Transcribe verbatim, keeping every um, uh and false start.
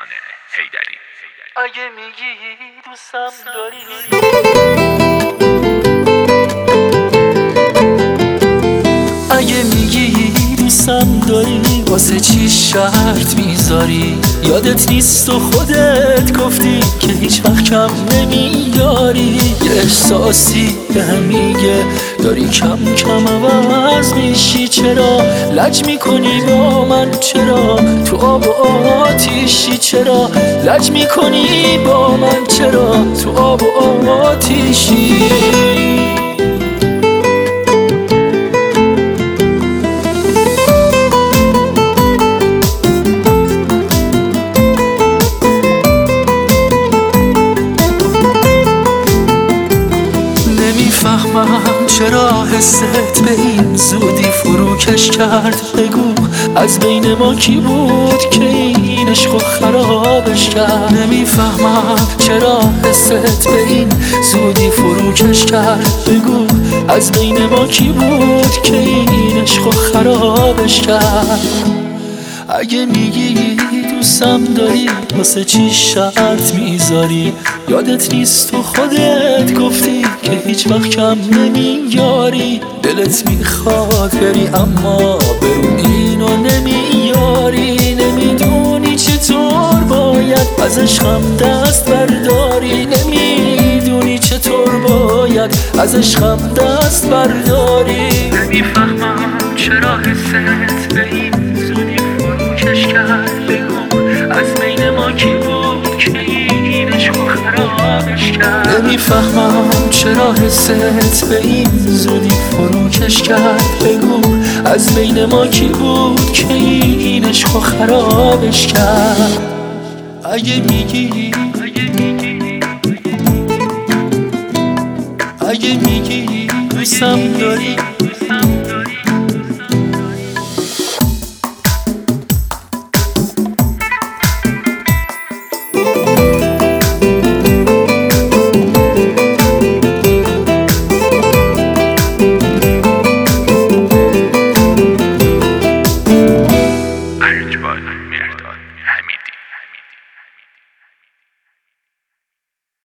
احسان حیدری. اگه میگی دوستم داری، اگه میگی دوستم داری، واسه چی شرط میذاری؟ یادت نیست و خودت گفتی که هیچ وقت کم نمیاری. یه احساسی بهم میگه داری کم کم عوض میشی. چرا لج میکنی با من؟ چرا تو آب و آتیشی؟ چرا لج میکنی با من؟ چرا تو آب و آتیشی؟ نمیفهمم چرا حست به این زودی فروکش کرد. بگو از بین ما کی بود که این عشقو خرابش کرد؟ نمیفهمم چرا حست به این زودی فروکش کرد. بگو از بین ما کی بود که این عشقو خرابش کرد؟ اگه میگی دوستم داری، واسه چی شرط میذاری؟ یادت نیست تو خودت گفتی که هیچ وقت کم نمیاری. دلت میخواد بری اما برو اینو نمیاری. نمیدونی چطور باید از عشقم دست برداری. نمیدونی چطور باید از عشقم دست برداری. نمیفهمم چرا حست به این زودی فروکش کرد. بگو از بین ما کی بود که این عشقو خرابش کرد؟ نمیفهمم چرا حست به این زودی فروکش کرد. بگو از بین ما کی بود که این عشقو خرابش کرد؟ اگه میگی اگه میگی دوستم داری،